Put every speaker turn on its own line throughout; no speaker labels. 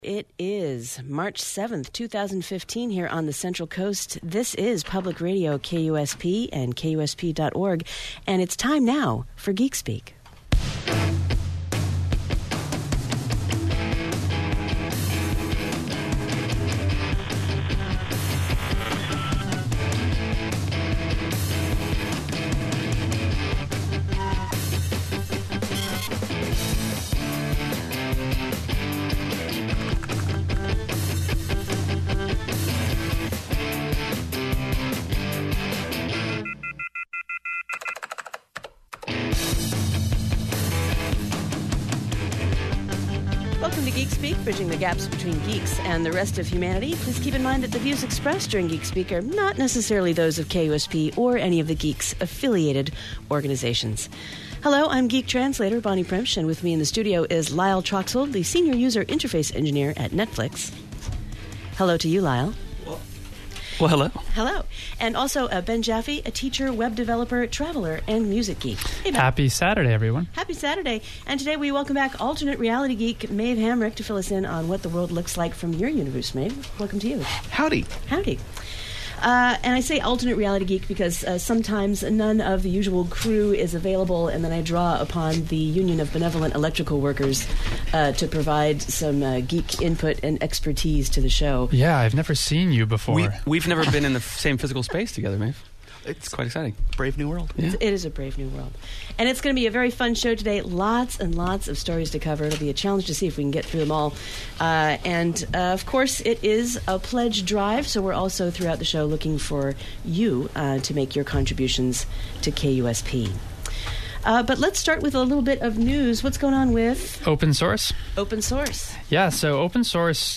It is March 7th, 2015 here on the Central Coast. This is Public Radio KUSP and KUSP.org, and it's time now for Geek Speak. Welcome to Geek Speak, bridging the gaps between geeks and the rest of humanity. Please keep in mind that the views expressed during Geek Speak are not necessarily those of KUSP or any of the Geeks affiliated organizations. Hello, I'm Geek Translator Bonnie Primsch, and with me in the studio is Lyle Troxel, the Senior User Interface Engineer at Netflix. Hello to you, Lyle.
Well, hello.
Hello. And also Ben Jaffe, a teacher, web developer, traveler, and music geek. Hey, Ben.
Happy Saturday, everyone.
Happy Saturday. And today we welcome back alternate reality geek Maeve Hamrick to fill us in on what the world looks like from your universe, Maeve. Welcome to you.
Howdy.
Howdy. And I say alternate reality geek because sometimes none of the usual crew is available, and then I draw upon the Union of Benevolent Electrical Workers to provide some geek input and expertise to the show.
Yeah, I've never seen you before.
We've never been in the same physical space together, Maeve. It's quite exciting.
Brave new world.
Yeah.
It is a brave new world. And it's going to be a very fun show today. Lots and lots of stories to cover. It'll be a challenge to see if we can get through them all. Of course, it is a pledge drive, so we're also throughout the show looking for you to make your contributions to KUSP. But let's start with a little bit of news. What's going on with
Open source?
Open source.
Yeah, so open source...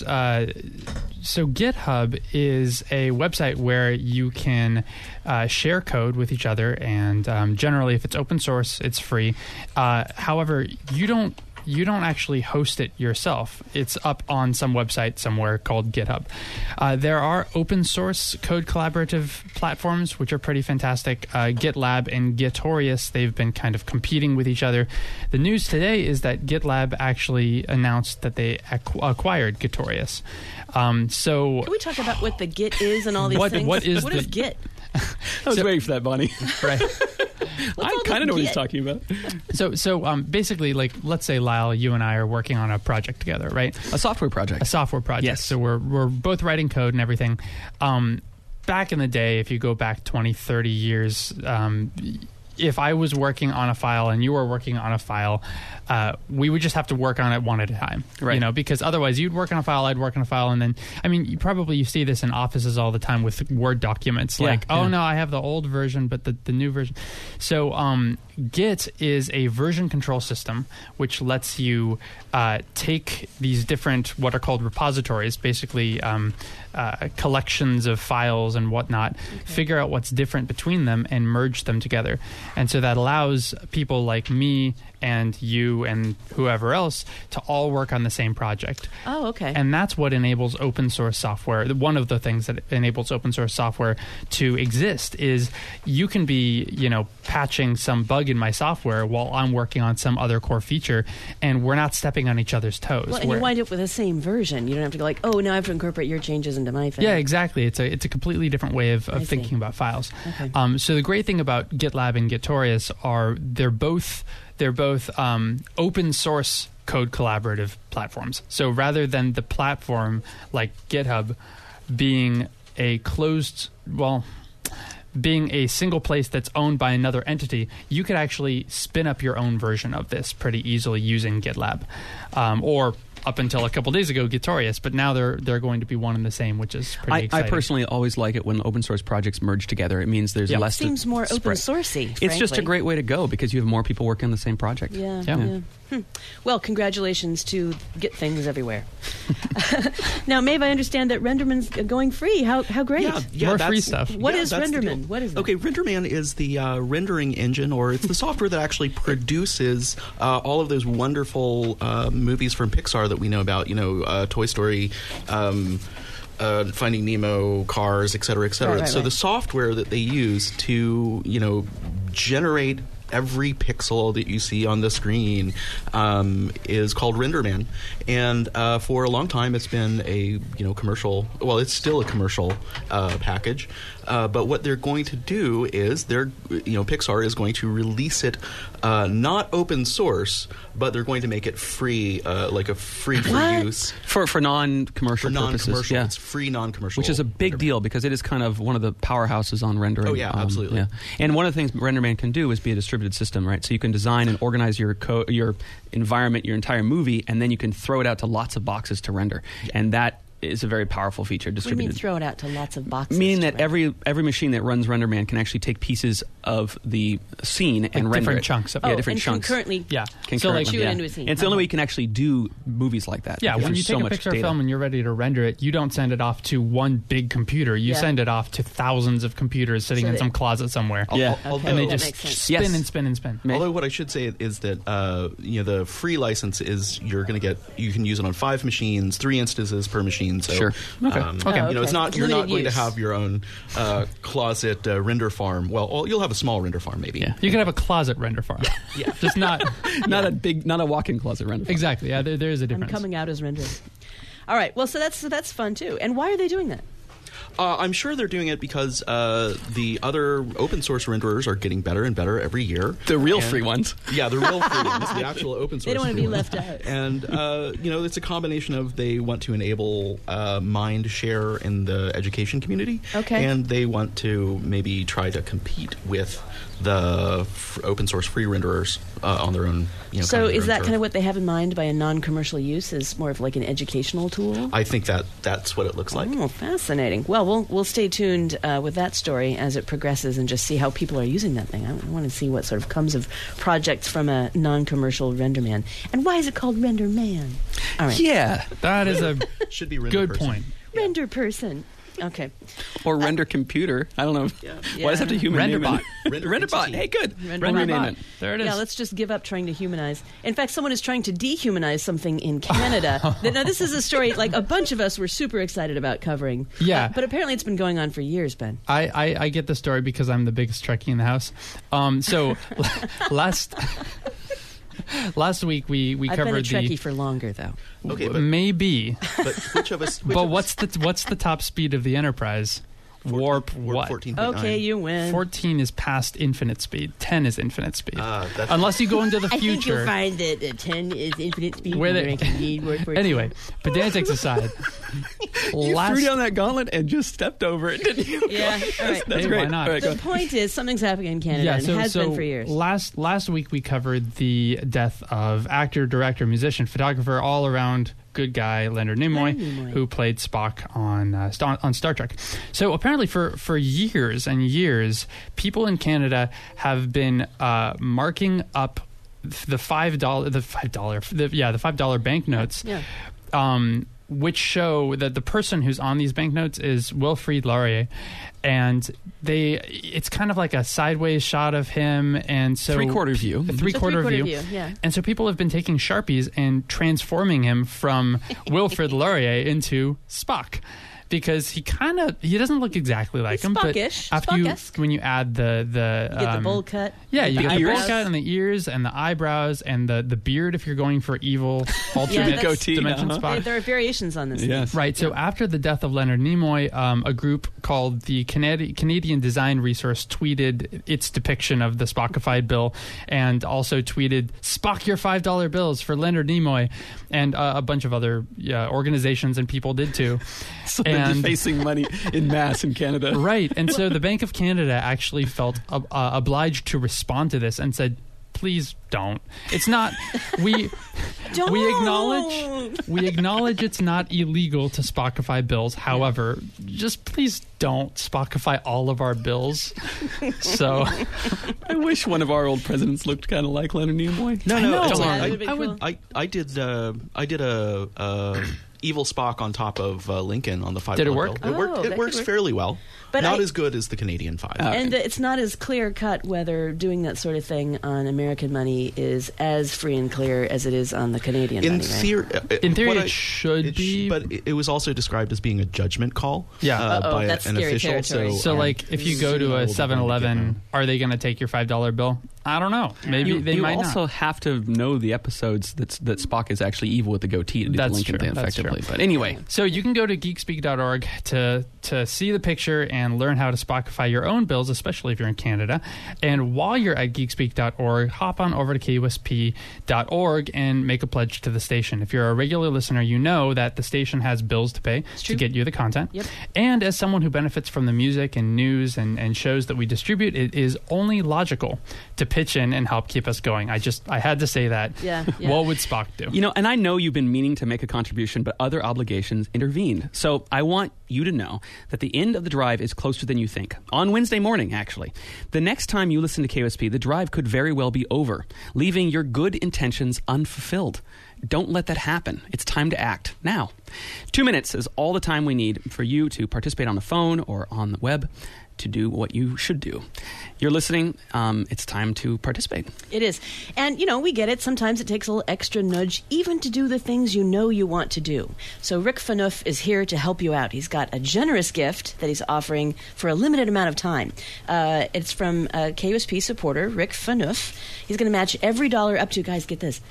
So GitHub is a website where you can share code with each other, and generally, if it's open source, it's free. However, you don't actually host it yourself. It's up on some website somewhere called GitHub. There are open source code collaborative platforms, which are pretty fantastic. GitLab and Gitorious, they've been kind of competing with each other. The news today is that GitLab actually announced that they acquired Gitorious. So
can we talk about what the Git is and all these things?
What is
Git?
I was waiting for that, Bonnie.
Right.
I kind of know what he's talking about.
So basically, like, let's say, Lyle, you and I are working on a project together, right?
A software project.
A software project.
Yes.
So we're both writing code and everything. Back in the day, if you go back 20, 30 years, if I was working on a file and you were working on a file, we would just have to work on it one at a time,
right?
You know, because otherwise you'd work on a file, I'd work on a file, and then, I mean, you see this in offices all the time with Word documents, no, I have the old version, but the new version. So Git is a version control system which lets you take these different, what are called repositories, basically collections of files and whatnot, figure out what's different between them and merge them together. And so that allows people like me and you and whoever else to all work on the same project.
Oh, okay.
And that's what enables open source software. One of the things that enables open source software to exist is you can be, patching some bug in my software while I'm working on some other core feature, and we're not stepping on each other's toes.
Well, and you wind up with the same version. You don't have to go like, now I have to incorporate your changes into my thing.
Yeah, exactly. It's a completely different way of thinking about files.
Okay.
So the great thing about GitLab and Gitorious are they're both open source code collaborative platforms. So rather than the platform like GitHub being being a single place that's owned by another entity, you could actually spin up your own version of this pretty easily using GitLab, or up until a couple days ago, Gitorious, but now they're going to be one and the same, which is pretty exciting.
I personally always like it when open source projects merge together. It means there's less.
It seems more open sourcey.
It's just a great way to go because you have more people working on the same project.
Yeah. Well, congratulations to Git things everywhere. Now, Maeve, I understand that Renderman's going free. How great!
Yeah,
more free stuff.
What is Renderman? What is that?
Okay, Renderman is the rendering engine, or it's the software that actually produces all of those wonderful movies from Pixar that we know about. Toy Story. Finding Nemo, Cars, et cetera, et cetera.
Right.
The software that they use to, generate every pixel that you see on the screen is called RenderMan, and for a long time it's been a commercial. Well, it's still a commercial package, but what they're going to do is Pixar is going to release it not open source, but they're going to make it free, like a free for use
for non-commercial purposes. Yeah,
it's free non-commercial,
which is a big deal because it is kind of one of the powerhouses on rendering.
Oh yeah, absolutely.
Yeah. And one of the things RenderMan can do is be a distributed system, right? So you can design and organize your environment, your entire movie, and then you can throw it out to lots of boxes to render. Yeah. And that is a very powerful feature. Distributed.
What do you mean throw it out to lots of boxes?
Meaning that every machine that runs RenderMan can actually take pieces of the scene and render
different
it.
chunks of it.
Yeah, different
and
chunks.
Concurrently.
Yeah.
So like shoot it into a scene.
And it's the only way you can actually do movies like that.
Yeah, when you take
so
a
much
Pixar
data.
film and you're ready to render it, you don't send it off to one big computer. You send it off to thousands of computers sitting in some closet somewhere.
Yeah.
Okay,
And they
that
just
makes sense.
spin and spin and spin.
Although what I should say is that the free license is you can use it on 5 machines, 3 instances per machine. So,
Sure. Okay.
It's not you're
Limited
not going to
use.
have your own closet render farm. Well, you'll have a small render farm maybe.
Yeah.
You can have a closet render farm.
Yeah.
Just not
not a walk-in closet render.
exactly. Yeah, there is a
I'm
difference.
coming out as rendered. All right. Well, so that's fun too. And why are they doing that?
I'm sure they're doing it because the other open source renderers are getting better and better every year.
The real free ones.
Yeah, the real free ones, the actual open source.
They don't want to
free
be
ones.
left out.
And it's a combination of they want to enable mind share in the education community, and they want to maybe try to compete with the open source free renderers on their own.
So is that kind of what they have in mind by a non-commercial use? Is more of like an educational tool?
I think that's what it looks like.
Oh, fascinating. Well, we'll stay tuned with that story as it progresses and just see how people are using that thing. I want to see what sort of comes of projects from a non-commercial RenderMan. And why is it called RenderMan? All right.
Yeah, that is a
Should be render
good
person.
point.
Render person. Okay.
Or render computer. I don't know. Why does it have to human name
Renderbot.
it? Renderbot. Hey, good.
Renderbot.
Rename it.
There it is.
Yeah, let's just give up trying to humanize. In fact, someone is trying to dehumanize something in Canada. Now, this is a story like a bunch of us were super excited about covering.
Yeah.
But apparently it's been going on for years, Ben.
I get the story because I'm the biggest Trekkie in the house. So last week we
I've been a
covered
Trekkie for longer, though.
Okay, but
maybe.
But which of us?
But what's the top speed of the Enterprise? Warp what?
14.9.
Okay, you win.
14 is past infinite speed. 10 is infinite speed.
That's-
Unless you go into the
I think you'll
future.
find that 10 is infinite speed.
Where
and
they-
I can need word for it.
Anyway, pedantics aside,
You threw down that gauntlet and just stepped over it, didn't you?
Yeah, all right.
That's
Hey,
great.
why not?
All right, go
The
ahead.
point is, something's happening in Canada and has been for years.
Last week we covered the death of actor, director, musician, photographer, all around good guy Leonard Nimoy,
Leonard Nimoy.
who played Spock on Star Trek. So apparently, for years and years, people in Canada have been marking up the $5 banknotes.
Yeah.
Which show that the person who's on these banknotes is Wilfrid Laurier, and it's kind of like a sideways shot of him, and so
Three-quarter view.
a three-quarter view,
yeah.
and so people have been taking Sharpies and transforming him from Wilfrid Laurier into Spock. Because he doesn't look exactly like
He's
him,
Spockish.
but when you add the
You get the bowl cut.
yeah, you
the
get the bowl
eyebrows.
cut and the ears and the eyebrows and the beard if you're going for evil alternate
that's-
Goatee,
dimension
uh-huh.
Spock.
There are variations on this.
Yes.
Right. So after the death of Leonard Nimoy, a group called the Canadian Design Resource tweeted its depiction of the Spockified bill, and also tweeted "Spock your $5 bills for Leonard Nimoy," and a bunch of other organizations and people did too.
So they're defacing money in mass in Canada.
Right. And so the Bank of Canada actually felt obliged to respond to this and said, please don't. It's not we acknowledge it's not illegal to Spockify bills. However, just please don't Spockify all of our bills. So
I wish one of our old presidents looked kind of like Leonard Nimoy.
No,
I know.
it's
Yeah,
all
that
right.
would've been cool.
I did a Evil Spock on top of Lincoln on the $5
Did it work?
bill. It works fairly well.
But
not as good as the Canadian $5.
And it's not as clear-cut whether doing that sort of thing on American money is as free and clear as it is on the Canadian money, right?
In theory, it should be.
But it was also described as being a judgment call by
that's
an
scary
official.
territory.
So, like, if you go to a 7-Eleven, are they going to take your $5 bill? I don't know. Maybe they might not.
You also have to know the episodes that Spock is actually evil with the goatee to do the Lincoln thing effectively. But anyway.
So you can go to geekspeak.org to see the picture and learn how to Spockify your own bills, especially if you're in Canada. And while you're at geekspeak.org, hop on over to KUSP.org and make a pledge to the station. If you're a regular listener, you know that the station has bills to pay to get you the content.
Yep.
And as someone who benefits from the music and news and shows that we distribute, it is only logical to pitch in and help keep us going. I had to say that.
Yeah.
What would Spock do?
You know, and I know you've been meaning to make a contribution, but other obligations intervened. So I want you to know that the end of the drive is closer than you think. On Wednesday morning, actually. The next time you listen to KUSP, the drive could very well be over, leaving your good intentions unfulfilled. Don't let that happen. It's time to act now. 2 minutes is all the time we need for you to participate on the phone or on the web to do what you should do. You're listening. It's time to participate.
It is. And, you know, we get it. Sometimes it takes a little extra nudge even to do the things you know you want to do. So Rick Phaneuf is here to help you out. He's got a generous gift that he's offering for a limited amount of time. It's from a KUSP supporter, Rick Phaneuf. He's going to match every dollar up to, guys, get this,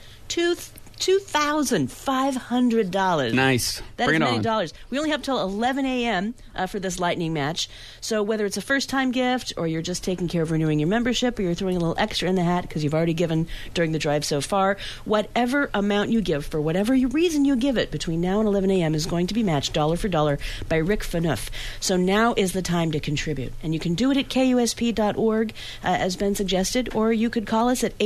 $2,500.
Nice.
That
Bring
is
it
many
on.
dollars. We only have till 11 a.m. For this lightning match. So whether it's a first-time gift or you're just taking care of renewing your membership or you're throwing a little extra in the hat because you've already given during the drive so far, whatever amount you give for whatever reason you give it between now and 11 a.m. is going to be matched dollar for dollar by Rick Phaneuf. So now is the time to contribute. And you can do it at KUSP.org, as Ben suggested, or you could call us at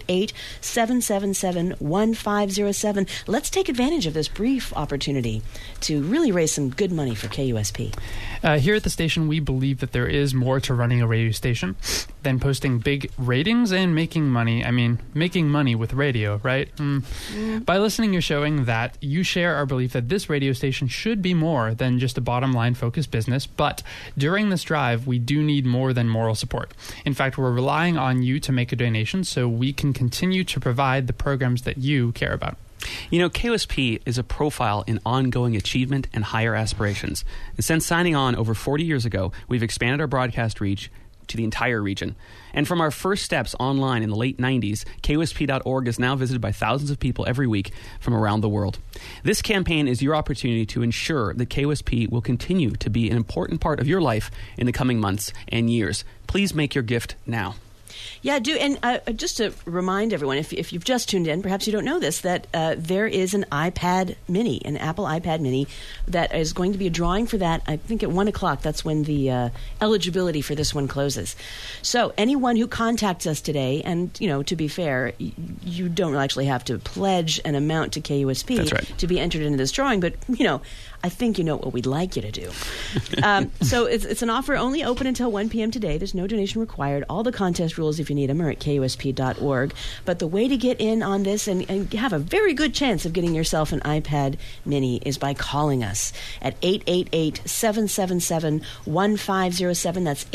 888-777-1507. Let's take advantage of this brief opportunity to really raise some good money for KUSP.
Here at the station, we believe that there is more to running a radio station than posting big ratings and making money. I mean, making money with radio, right? By listening, you're showing that you share our belief that this radio station should be more than just a bottom-line focused business. But during this drive, we do need more than moral support. In fact, we're relying on you to make a donation so we can continue to provide the programs that you care about.
You know, KUSP is a profile in ongoing achievement and higher aspirations. And since signing on over 40 years ago, we've expanded our broadcast reach to the entire region. And from our first steps online in the late 90s, KUSP.org is now visited by thousands of people every week from around the world. This campaign is your opportunity to ensure that KUSP will continue to be an important part of your life in the coming months and years. Please make your gift now.
Yeah, do. And just to remind everyone, if you've just tuned in, perhaps you don't know this, that there is an iPad Mini, an Apple iPad Mini, that is going to be a drawing for that, I think at 1 o'clock. That's when the eligibility for this one closes. So anyone who contacts us today, and, you know, to be fair, you don't actually have to pledge an amount to KUSP
That's right.
to be entered into this drawing, but, you know, I think you know what we'd like you to do. So it's an offer only open until 1 p.m. today. There's no donation required. All the contest rules, if you need them, are at KUSP.org. But the way to get in on this and have a very good chance of getting yourself an iPad Mini is by calling us at 888-777-1507. That's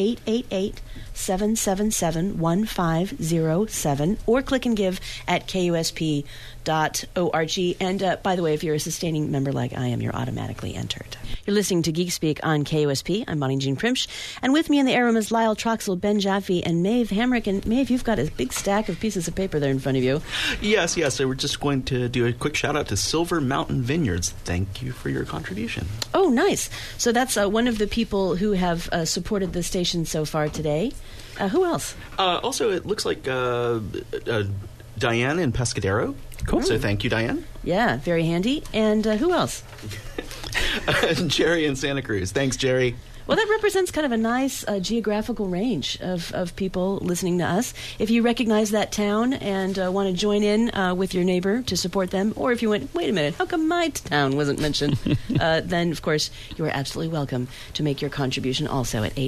888-777-1507. Or click and give at KUSP.org. And by the way, if you're a sustaining member like I am, you're automatically entered. You're listening to Geek Speak on KUSP. I'm Bonnie Jean Primsch. And with me in the air room is Lyle Troxel, Ben Jaffe, and Maeve Hamrick. And Maeve, you've got a big stack of pieces of paper there in front of you.
Yes. So we're just going to do a quick shout out to Silver Mountain Vineyards. Thank you for your contribution.
Oh, nice. So that's one of the people who have supported the station so far today. Who else?
Also, it looks like Diane in Pescadero.
Cool.
So thank you, Diane.
Yeah, very handy. And who else?
Jerry in Santa Cruz. Thanks, Jerry.
Well, that represents kind of a nice geographical range of people listening to us. If you recognize that town and want to join in with your neighbor to support them, or if you went, wait a minute, how come my town wasn't mentioned? Then, of course, you are absolutely welcome to make your contribution also at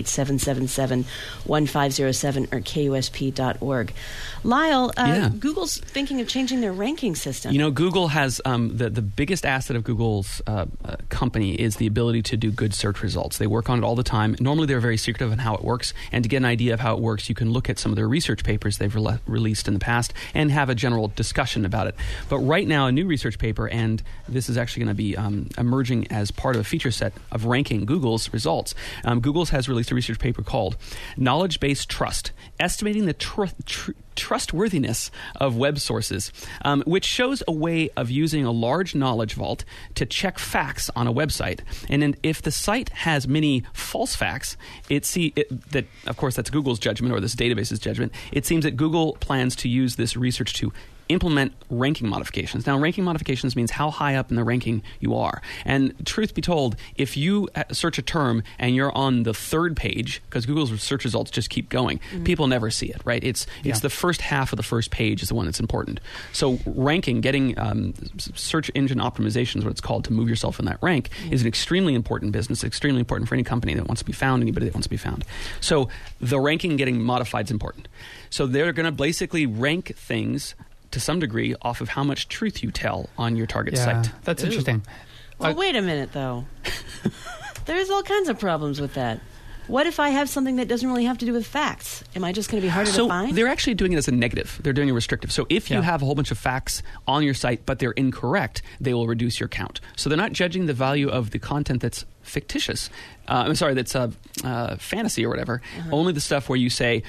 888-777-1507 or KUSP.org. Lyle, Google's thinking of changing their ranking system.
You know, Google has the biggest asset of Google's company is the ability to do good search results. They work on it all the time. Normally, they're very secretive on how it works. And to get an idea of how it works, you can look at some of their research papers they've released in the past and have a general discussion about it. But right now, a new research paper, and this is actually going to be emerging as part of a feature set of ranking Google's results. Google has released a research paper called Knowledge-Based Trust, Estimating the Trustworthiness of Web Sources, which shows a way of using a large knowledge vault to check facts on a website. And then if the site has many false facts, that of course that's Google's judgment, or this database's judgment. It seems that Google plans to use this research to implement ranking modifications. Now, ranking modifications means how high up in the ranking you are. And truth be told, if you search a term and you're on the third page, because Google's search results just keep going, people never see it, right? It's the first half of the first page is the one that's important. So ranking, getting search engine optimization is what it's called, to move yourself in that rank, is an extremely important business, extremely important for any company that wants to be found, anybody that wants to be found. So the ranking getting modified is important. So they're going to basically rank things to some degree off of how much truth you tell on your target site.
That's interesting.
Well, wait a minute, though. There's all kinds of problems with that. What if I have something that doesn't really have to do with facts? Am I just going to be harder to find?
So they're actually doing it as a negative. They're doing a restrictive. So if you have a whole bunch of facts on your site, but they're incorrect, they will reduce your count. So they're not judging the value of the content that's fictitious. That's fantasy or whatever. Only the stuff where you say,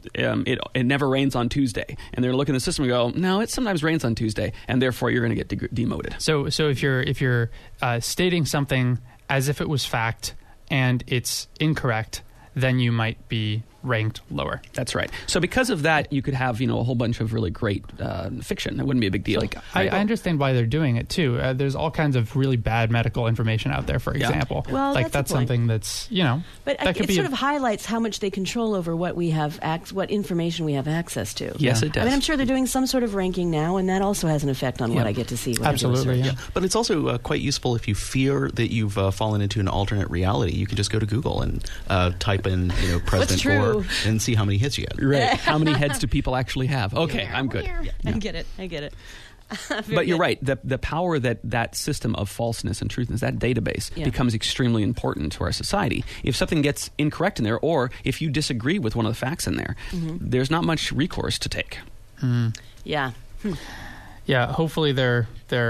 it never rains on Tuesday, and they're looking at the system and go, no, it sometimes rains on Tuesday, and therefore you're going to get demoted.
So if you're stating something as if it was fact and it's incorrect, then you might be ranked lower.
That's right. So because of that, you could have a whole bunch of really great fiction. It wouldn't be a big deal.
I understand why they're doing it too. There's all kinds of really bad medical information out there, for example.
Well,
that's something that's
But it sort of highlights how much they control over what we have, what information we have access to.
Yes, it does.
I mean, I'm sure they're doing some sort of ranking now, and that also has an effect on what I get to see.
Absolutely, yeah.
But it's also quite useful if you fear that you've fallen into an alternate reality. You can just go to Google and type in, President Gore and see how many hits you get.
Right. How many heads do people actually have? Okay, I'm good.
Yeah. I get it.
But you're right. The power that system of falseness and truthness, that database, becomes extremely important to our society. If something gets incorrect in there, or if you disagree with one of the facts in there, there's not much recourse to take.
Yeah.
Yeah, hopefully they're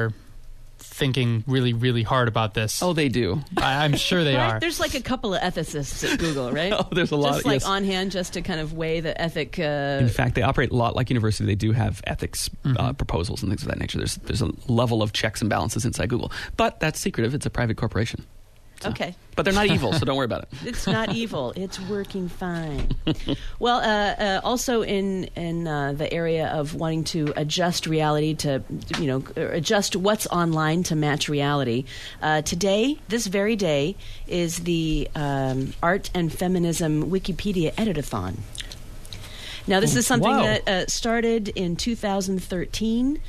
thinking really, really hard about this.
Oh, they do.
I'm sure they are.
There's like a couple of ethicists at Google, right?
Oh, there's a lot.
Just on hand, just to kind of weigh the ethic.
In fact, they operate a lot like university. They do have ethics proposals and things of that nature. There's a level of checks and balances inside Google, but that's secretive. It's a private corporation. So.
Okay.
But they're not evil, so don't worry about it.
It's not evil. It's working fine. Well, also in the area of wanting to adjust reality to, adjust what's online to match reality. Today, this very day, is the Art and Feminism Wikipedia Edit-a-thon. Now, this is something that started in 2013.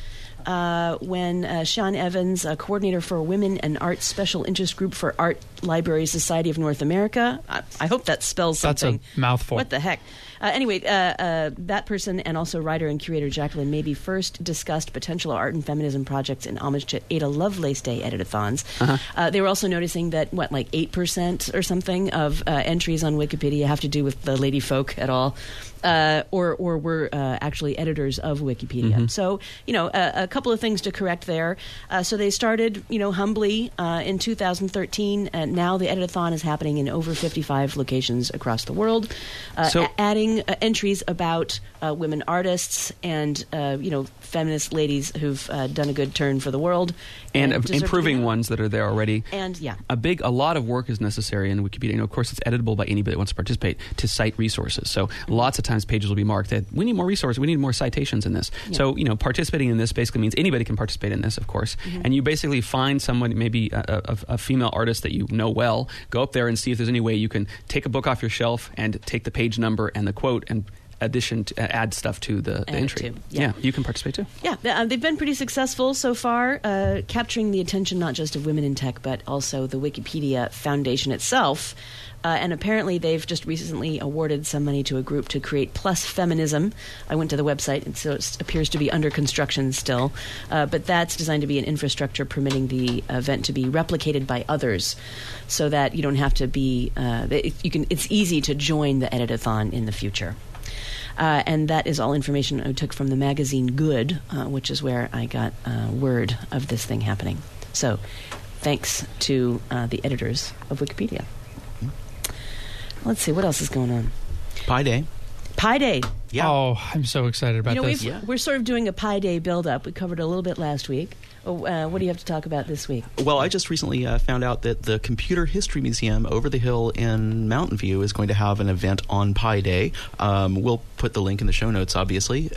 When Sean Evans, a coordinator for Women and Art Special Interest Group for Art Library Society of North America. I hope that spells something.
That's a mouthful.
What the heck? Anyway, that person and also writer and curator Jacqueline Mabey first discussed potential art and feminism projects in homage to Ada Lovelace Day edit-a-thons. They were also noticing that, 8% or something of entries on Wikipedia have to do with the lady folk at all. Or were actually editors of Wikipedia. So, a couple of things to correct there. So they started, humbly in 2013. And now the edit-a-thon is happening in over 55 locations across the world, adding including entries about women artists and feminist ladies who've done a good turn for the world
and
deserve to be
improving
there.
ones that are there already.
And yeah,
a lot of work is necessary in Wikipedia. Of course, it's editable by anybody that wants to participate to cite resources. So lots of times pages will be marked that we need more resources, we need more citations in this.
Yeah.
So participating in this basically means anybody can participate in this, of course. And you basically find someone, maybe a female artist that you know well, go up there and see if there's any way you can take a book off your shelf and take the page number and the quote and add stuff to the entry.
Too. Yeah.
You can participate too.
Yeah, they've been pretty successful so far, capturing the attention not just of women in tech, but also the Wikipedia Foundation itself. And apparently they've just recently awarded some money to a group to create Plus Feminism. I went to the website, and so it appears to be under construction still. But that's designed to be an infrastructure permitting the event to be replicated by others, so that you don't have to be. It's easy to join the edit-a-thon in the future. And that is all information I took from the magazine Good, which is where I got word of this thing happening. So, thanks to the editors of Wikipedia. Let's see, what else is going on?
Pi Day.
Pi Day.
Yeah.
Oh, I'm so excited about this.
We're sort of doing a Pi Day build-up. We covered a little bit last week. What do you have to talk about this week?
Well, I just recently found out that the Computer History Museum over the hill in Mountain View is going to have an event on Pi Day. We'll put the link in the show notes, obviously.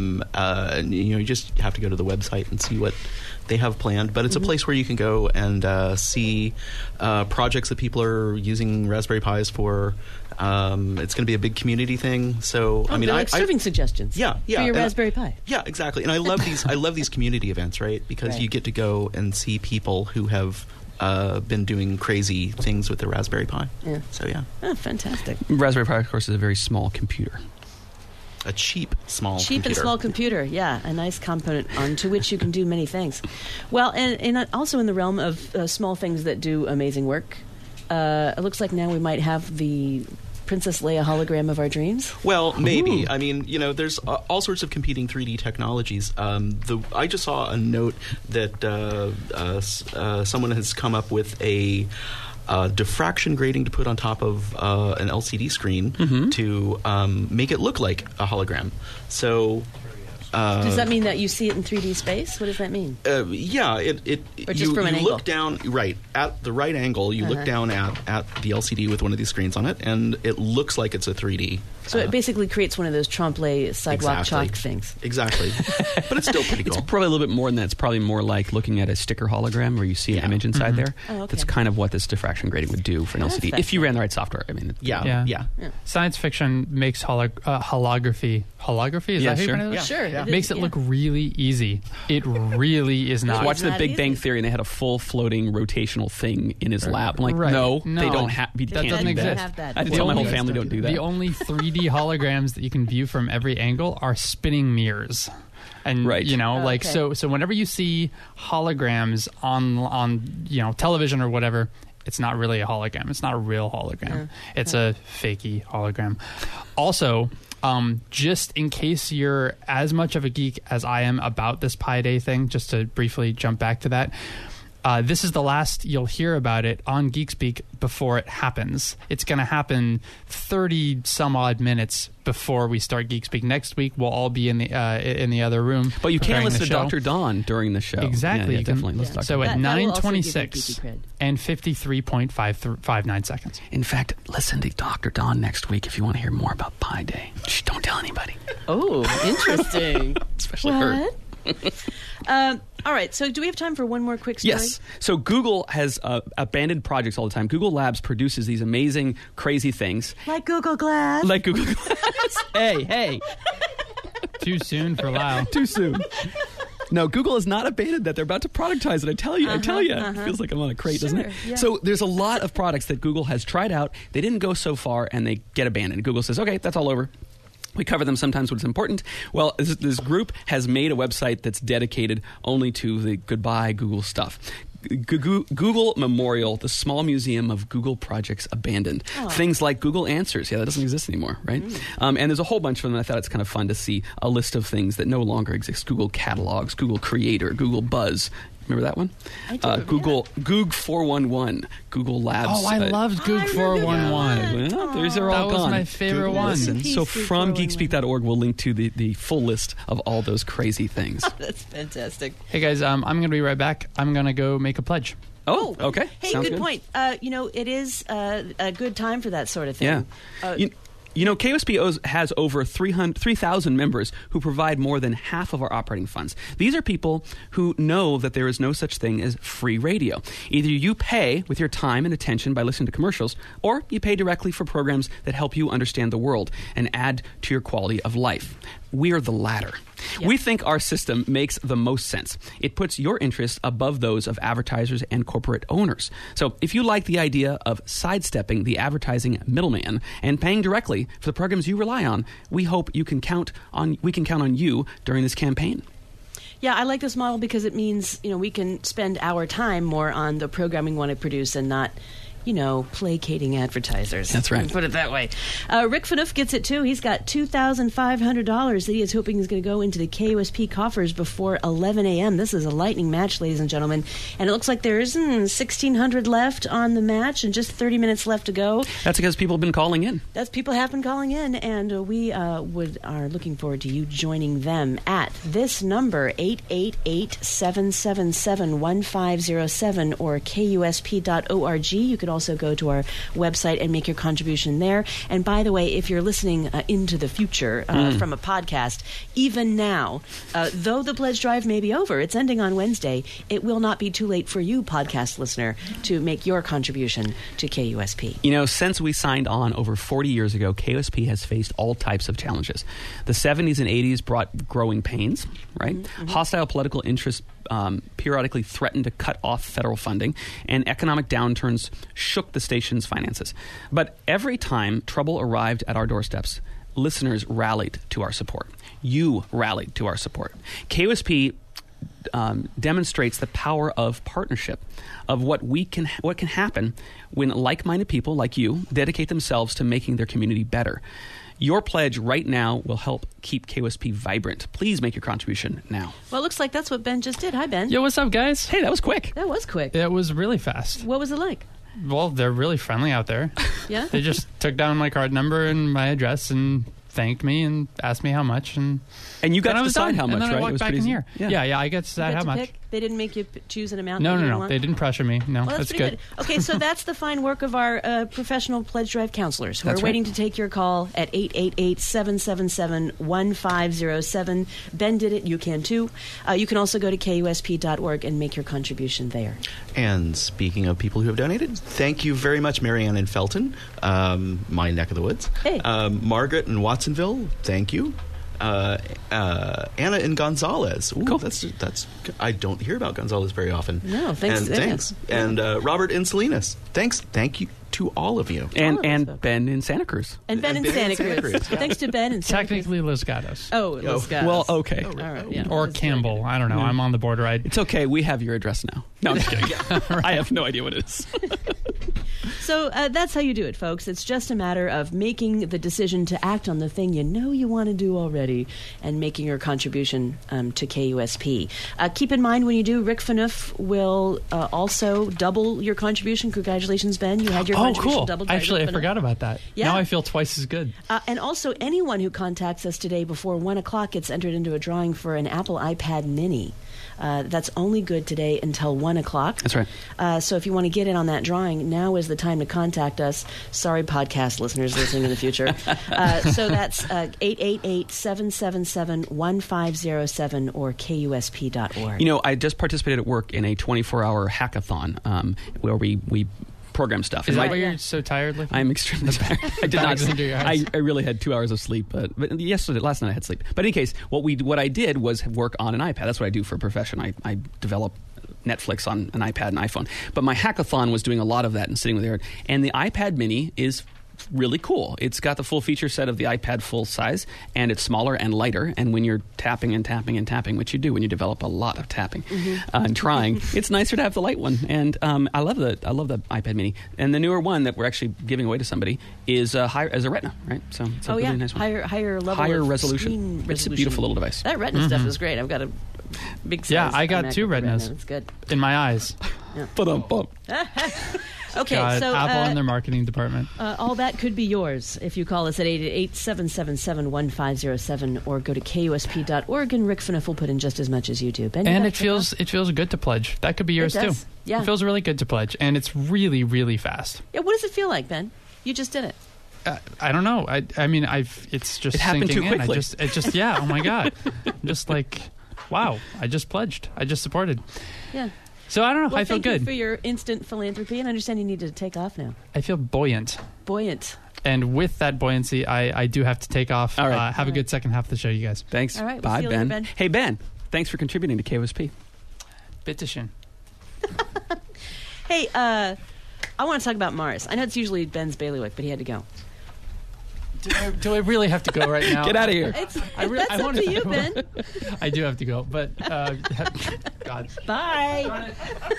You just have to go to the website and see what they have planned. But it's a place where you can go and see projects that people are using Raspberry Pis for. It's going to be a big community thing. So I mean,
they're like serving suggestions.
Yeah,
for your Raspberry Pi.
Yeah, exactly. And I love these. I love these community events, right? Because you get to go and see people who have been doing crazy things with their Raspberry Pi.
Yeah.
So yeah.
Oh, fantastic.
Raspberry Pi, of course, is a very small computer.
A cheap, small
and small computer, yeah. A nice component onto which you can do many things. Well, and also in the realm of small things that do amazing work, it looks like now we might have the Princess Leia hologram of our dreams.
Well, maybe. I mean, there's all sorts of competing 3D technologies. I just saw a note that someone has come up with a diffraction grating to put on top of an LCD screen to make it look like a hologram. So
does that mean that you see it in 3D space? What does that mean?
Yeah,
or just from an angle?
Look down at the right angle. You look down at the LCD with one of these screens on it, and it looks like it's a 3D.
So it basically creates one of those trompe-l'oeil sidewalk chalk things.
Exactly, but it's still pretty cool.
It's probably a little bit more than that. It's probably more like looking at a sticker hologram where you see an image inside there.
Oh, okay.
That's kind of what this diffraction grating would do for an LCD if you ran the right software. I mean,
yeah.
Science fiction makes holography. Holography? Is that how you pronounce it?
Yeah. Sure.
Yeah. Makes it look really easy. It really is not.
Watch the Big
easy.
Bang Theory, and they had a full floating rotational thing in his lap. I'm like, no, they don't have.
That doesn't exist.
Have that.
I had to tell my whole family don't do that.
The only 3D holograms that you can view from every angle are spinning mirrors. And so whenever you see holograms on television or whatever, it's not really a hologram. It's not a real hologram. It's a fakey hologram. Also, just in case you're as much of a geek as I am about this Pi Day thing, just to briefly jump back to that, this is the last you'll hear about it on GeekSpeak before it happens. It's going to happen 30 some odd minutes before we start GeekSpeak. Next week we'll all be in the other room.
But you can listen to
show.
Dr. Don during the show.
Exactly.
Yeah, definitely listen to Dr.
So
Don.
at
That will also give you
9:26
geeky cred.
and 53.59 seconds.
In fact, listen to Dr. Don next week if you want to hear more about Pi Day. Shh, don't tell anybody.
Oh, interesting.
Especially her.
All right, so do we have time for one more quick story?
Yes. So Google has abandoned projects all the time. Google Labs produces these amazing, crazy things.
Like Google Glass.
Like Google Glass. Hey.
Too soon for Lyle.
Too soon. No, Google has not abandoned that. They're about to productize it. I tell you. It feels like I'm on a crate, doesn't it?
Yeah.
So there's a lot of products that Google has tried out. They didn't go so far, and they get abandoned. Google says, okay, that's all over. We cover them sometimes when it's important. Well, this group has made a website that's dedicated only to the goodbye Google stuff. Google Memorial, the small museum of Google projects abandoned. Things like Google Answers. Yeah, that doesn't exist anymore, right? And there's a whole bunch of them. I thought it's kind of fun to see a list of things that no longer exist. Google Catalogs, Google Creator, Google Buzz. Remember that one?
I do,
Google Goog 411. Google Labs.
Oh, I loved Goog 411.
Well, these are all
That was
gone.
my favorite
Google
one.
Listen.
So
Peace,
from
Goog 411.
geekspeak.org, we'll link to the full list of all those crazy things.
That's fantastic.
Hey guys, I'm going to be right back. I'm going to go make a pledge.
Oh, okay.
Hey,
Sounds
good point. It is a good time for that sort of thing.
Yeah. KOSP has over 3,000 members who provide more than half of our operating funds. These are people who know that there is no such thing as free radio. Either you pay with your time and attention by listening to commercials, or you pay directly for programs that help you understand the world and add to your quality of life. We are the latter.
Yep.
We think our system makes the most sense. It puts your interests above those of advertisers and corporate owners. So if you like the idea of sidestepping the advertising middleman and paying directly for the programs you rely on, we hope we can count on you during this campaign.
Yeah, I like this model because it means, we can spend our time more on the programming we want to produce and not, placating advertisers.
That's right.
Put it that way. Rick Fanoof gets it, too. He's got $2,500 that he is hoping is going to go into the KUSP coffers before 11 a.m. This is a lightning match, ladies and gentlemen. And it looks like there's $1,600 left on the match and just 30 minutes left to go.
That's because people have been calling in.
That's people have been calling in, and we are looking forward to you joining them at this number, 888-777-1507 or KUSP.org. You could also go to our website and make your contribution there. And by the way, if you're listening into the future from a podcast, even now, though the pledge drive may be over, it's ending on Wednesday, it will not be too late for you, podcast listener, to make your contribution to KUSP.
Since we signed on over 40 years ago, KUSP has faced all types of challenges. The 70s and 80s brought growing pains, right? Mm-hmm. Hostile political interests periodically threatened to cut off federal funding, and economic downturns shook the station's finances. But every time trouble arrived at our doorsteps, listeners rallied to our support. You rallied to our support. KUSP demonstrates the power of partnership, of what can happen when like-minded people like you dedicate themselves to making their community better. Your pledge right now will help keep KUSP vibrant. Please make your contribution now.
Well, it looks like that's what Ben just did. Hi, Ben.
Yo, what's up, guys?
Hey, that was quick.
That was quick.
It was really fast.
What was it like?
Well, they're really friendly out there.
Yeah?
They just took down my card number and my address and thanked me and asked me how much. And
you got
then
to
I was
decide
done.
how much,
and then
right?
I walked back in here. Yeah, I get to decide
You
how
got to
much.
pick? They didn't make you choose an amount?
No,
that you
no.
want?
They didn't pressure me. No,
Well, that's
good.
Okay, so that's the fine work of our professional pledge drive counselors who
That's
are waiting
right.
to take your call at 888-777-1507. Ben did it. You can, too. You can also go to KUSP.org and make your contribution there.
And speaking of people who have donated, thank you very much, Marianne in Felton, my neck of the woods.
Hey.
Margaret in Watsonville, thank you. Anna in Gonzales. Ooh,
Cool.
That's. I don't hear about Gonzales very often.
No, thanks.
And thanks. And Robert in Salinas. Thanks. Thank you to all of you.
And Ben in Santa Cruz.
And Ben in Santa Cruz. Thanks to Ben in Santa Cruz.
Technically, Los Gatos.
Oh, Los Gatos.
Well, okay.
All right, yeah.
Or
That's
Campbell. I don't know. I'm on the border.
It's okay. We have your address now. No, I'm just kidding. I have no idea what it is.
So that's how you do it, folks. It's just a matter of making the decision to act on the thing you know you want to do already and making your contribution to KUSP. Keep in mind when you do, Rick Fanoof will also double your contribution. Congratulations, Ben. You had your contribution
cool.
doubled. by
Actually,
Rick
I
Fanoof.
forgot about that.
Yeah.
Now I feel twice as good.
And also, anyone who contacts us today before 1 o'clock gets entered into a drawing for an Apple iPad Mini. That's only good today until 1 o'clock.
That's right.
So if you want to get in on that drawing, now is the time to contact us. Sorry, podcast listeners listening in the future. So that's 888-777-1507 or KUSP.org.
I just participated at work in a 24-hour hackathon where we program stuff.
Is
And
that
my-
why you're so tired looking?
I'm extremely tired. I did not.
Bags under your eyes.
I really had 2 hours of sleep, but last night I had sleep. But in any case, what I did was work on an iPad. That's what I do for a profession. I develop Netflix on an iPad and iPhone. But my hackathon was doing a lot of that and sitting with Eric. And the iPad Mini is really cool. It's got the full feature set of the iPad full size, and it's smaller and lighter. And when you're tapping and tapping and tapping, which you do when you develop a lot of tapping and trying, it's nicer to have the light one. And I love the iPad Mini. And the newer one that we're actually giving away to somebody is a Retina, right? So it's a really nice one.
Higher level
Higher
of
resolution.
screen
It's a beautiful little device.
That Retina stuff is great. I've got a Big size.
Yeah, I got
iMac
2
with the
Retinas.
That's good.
In my eyes.
Ba-dum-bum.
Okay,
God,
so
Apple and their marketing department.
all that could be yours if you call us at 888-777-1507 or go to KUSP.org, and Rick Faniff will put in just as much as you do. Ben,
And it feels good to pledge. That could be yours too.
does, yeah.
It feels really good to pledge, and it's really, really fast.
Yeah, what does it feel like, Ben? You just did it.
I don't know. I mean, it's just
It happened
sinking
too quickly.
Yeah. Oh my God. I'm just like, wow. I just pledged. I just supported.
Yeah.
So I don't know.
Well,
I feel
thank you
good.
for your instant philanthropy, and I understand you need to take off now.
I feel buoyant.
Buoyant.
And with that buoyancy, I do have to take off.
All right.
Have a good second half of the show, you guys.
Thanks.
All right, we'll
Bye,
see you later,
Ben.
Ben.
Hey, Ben. Thanks for contributing to KOSP.
Bitteschön.
Hey, I want to talk about Mars. I know it's usually Ben's bailiwick, but he had to go.
Do I really have to go right now?
Get out of here.
That's
I
up
wanna-
to you, Ben.
I do have to go, but God.
Bye.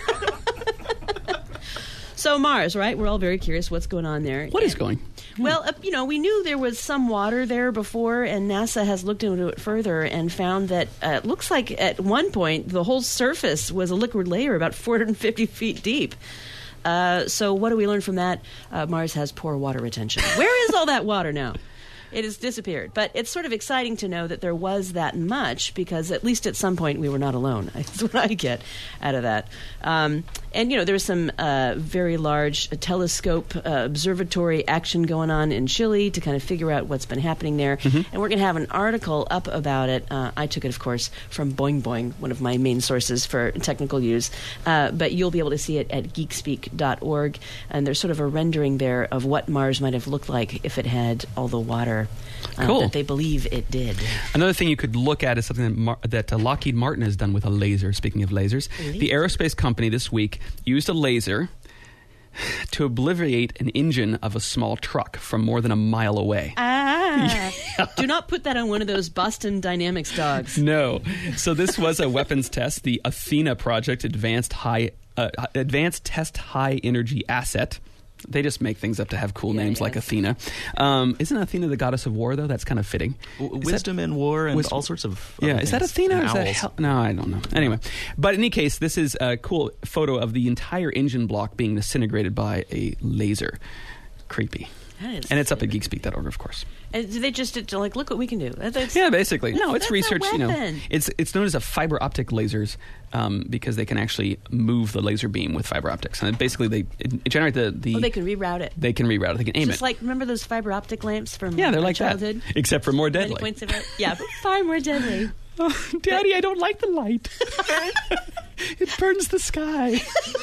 So Mars, right? We're all very curious what's going on there.
What is going?
Well, we knew there was some water there before, and NASA has looked into it further and found that it looks like at one point the whole surface was a liquid layer about 450 feet deep. So what do we learn from that? Mars has poor water retention. Where is all that water now? It has disappeared. But it's sort of exciting to know that there was that much, because at least at some point we were not alone. That's what I get out of that. And, there's some very large telescope observatory action going on in Chile to kind of figure out what's been happening there. And we're going to have an article up about it. I took it, of course, from Boing Boing, one of my main sources for technical use. But you'll be able to see it at geekspeak.org. And there's sort of a rendering there of what Mars might have looked like if it had all the water
Cool.
that they believe it did.
Another thing you could look at is something that Lockheed Martin has done with a laser. Speaking of lasers, the aerospace company this week used a laser to obliterate an engine of a small truck from more than a mile away.
Do not put that on one of those Boston Dynamics dogs.
No. So this was a weapons test, the Athena project, Advanced Test High Energy Asset. They just make things up to have cool names like Athena. Isn't Athena the goddess of war, though? That's kind of fitting.
Wisdom and war and all sorts of other
is that
things.
Athena or
And
is that
owls.
No, I don't know. Anyway, but in any case, this is a cool photo of the entire engine block being disintegrated by a laser. Creepy.
That is
And it's up at geekspeak.org, of course.
And they just look what we can do.
Yeah, basically. No, it's
that's a
research.
weapon.
It's known as a fiber optic lasers because they can actually move the laser beam with fiber optics, and basically they generate the.
they can reroute it.
They can reroute it. They can aim
Just
it.
like, remember those fiber optic lamps from
Yeah, they're
my
like
childhood?
that, except for more
Many
deadly.
points of it. Yeah, but far more deadly.
Oh, Daddy, I don't like the light. It burns the sky.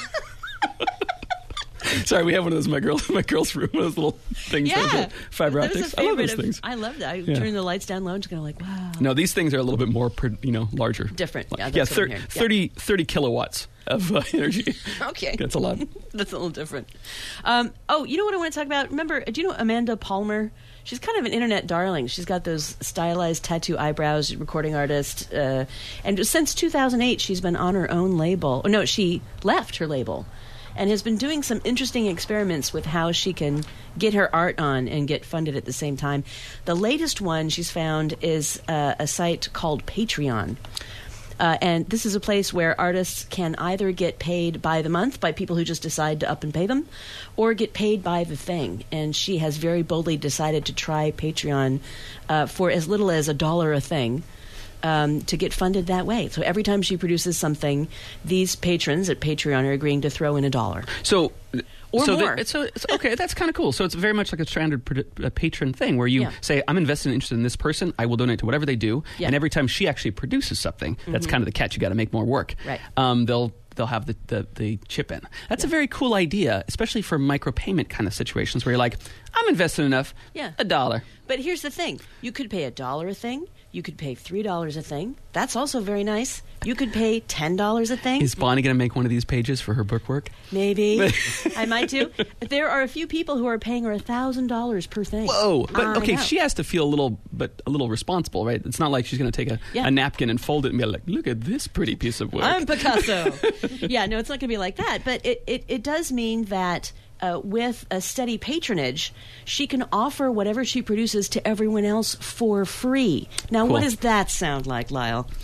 Sorry, we have one of those in my girl's room. One of those little things.
Yeah.
Fiber
That was
optics.
a
I love
favorite
those things.
I love that. I
Yeah.
turn the lights down low and just kind of like, wow.
No, these things are a little bit more, larger.
Different. Yeah, that's what I'm hearing.
30 kilowatts of energy.
Okay.
That's a lot.
That's a little different. You know what I want to talk about? Remember, do you know Amanda Palmer? She's kind of an internet darling. She's got those stylized tattoo eyebrows, recording artist. And since 2008, she's been on her own label. Oh, no, she left her label and has been doing some interesting experiments with how she can get her art on and get funded at the same time. The latest one she's found is a site called Patreon. And this is a place where artists can either get paid by the month by people who just decide to up and pay them, or get paid by the thing. And she has very boldly decided to try Patreon for as little as $1 a thing. To get funded that way. So every time she produces something, these patrons at Patreon are agreeing to throw in $1.
So,
Or
so
more.
It's okay, that's kind of cool. So it's very much like a standard patron thing where you say, I'm invested and interested in this person. I will donate to whatever they do.
Yeah.
And every time she actually produces something, that's kind of the catch. You got to make more work.
Right.
They'll have the chip in. That's a very cool idea, especially for micropayment kind of situations where you're like, I'm invested enough.
Yeah.
$1.
But here's the thing. You could pay $1 a thing. You could pay $3 a thing. That's also very nice. You could pay $10 a thing.
Is Bonnie going to make one of these pages for her book work?
Maybe. I might too. But there are a few people who are paying her $1,000 per thing.
Whoa! But
I
okay,
know.
she has to feel a little responsible, right? It's not like she's going to take a napkin and fold it and be like, "Look at this pretty piece of work."
I'm Picasso. Yeah, no, it's not going to be like that. But it does mean that with a steady patronage, she can offer whatever she produces to everyone else for free. Now,
Cool.
what does that sound like, Lyle?